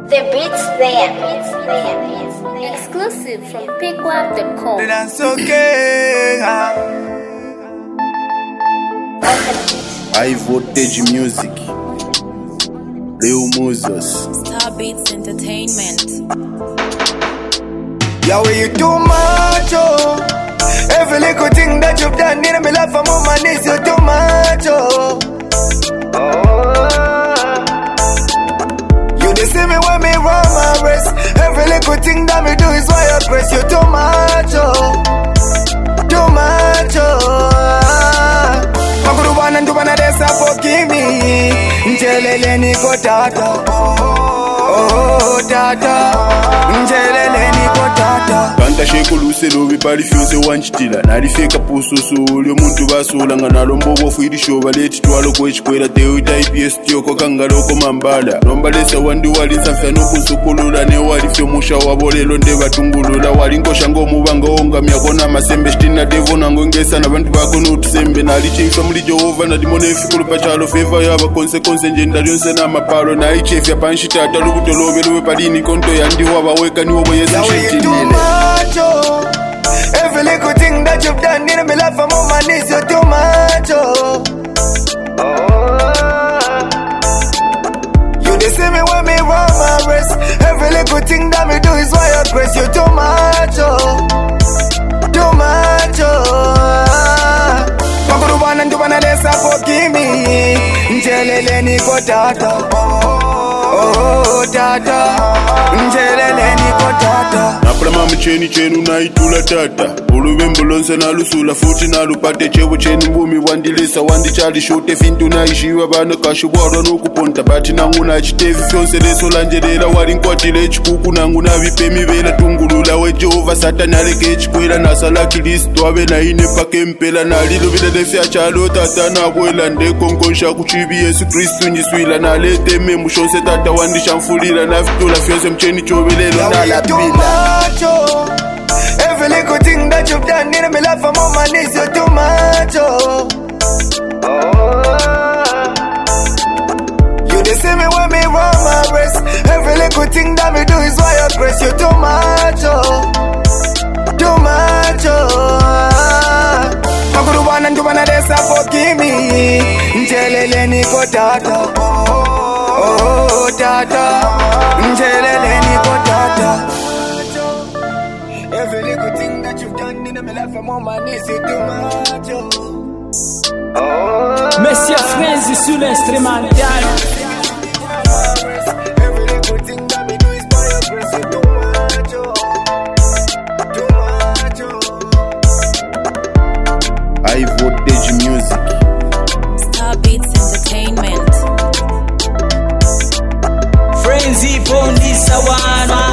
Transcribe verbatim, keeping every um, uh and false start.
The beats there. Beats there. Beats there. Exclusive from pickwap dot com. The dance okay. High voltage music. Leo Moses. Star Beats Entertainment. Yeah, way you too much, oh. Every little thing that you've done in my life, I'm on my knees, you're too much, oh. You dey see me when me run my race. Every little thing that me do is why I praise you too much, oh. Too much, oh. Makuru bana ndu bana desa forgive me. Njelele niko tata, oh tata. Njelele niko tata. Kanta sheko luselo bipali fyose wanchitila. Nalifeka pususu ulio muntu basula. Nganalo mbobo fuidi shoba leti tuwalo kwechikwela. Teo ita I P S tiyoko kangaloko mambala. Nomba lesa wandi wali sanfyano kunsukulula. Ne wali fyo musha wabolelo nde batungulula. Wali nkosha ngo mubanga onga miyakona masembe. Shtina devo nango ngesa na bantu bako nutusembe. Nalichi ifya muli Jehova na dimone fikulu pachalo. Feva yaba konse konse njenda lyonse na mapalo. Na ichi ifya panshita atalubuto lobe luwe palini konto yandi waba weka ni wobo yesa shitilile. Every little thing that you've done in my life, I'm on my knees, you're too much, oh. You dey see me when me run my race. Every little thing that me do is why I praise you too much, oh. Too much, oh. Makuru bana ndu bana desa forgive me. Njelele niko tata, oh tata. Njelele niko tata. Naprama mcheni chenu na itula tata. Ulubembo lonse na lusula futi na lupate chewo cheni mbumi wandilisa wandi chali shote fintu na ishiwa bana kashubuwa nukuponta bati nangu na chitevi fyonse leso lanjelela wali nkwatile chikuku nangu na vipemi vela tungulula we Jehova satani aleke chikwela na sala kilisto abe na ine pake mpela na lilo vile defya chalo tata na kwela ndeko nkonsha kuchibi Yesu Kristu njiswila na lete memu shonse tata wandi shamfulila na vitula fyonse mcheni chobilelo na lapila. Every little thing that you've done in my life, I'm on my knees, you're too much, oh. You dey see me when me run my race. Every little thing that me do is why I praise you too much, oh. Too much, oh. Makuru bana ndu bana desa forgive me. Njelele niko tata, oh tata. Njelele niko tata. Every little thing that you've done in my life, I'm on my knees, you too much, oh. Messi Frenzy sur l'instrumental. Every little thing that me do is by your grace, you too much, oh. Too much, oh. High voltage music. Star Beats Entertainment. Frenzy Bondi Sawana.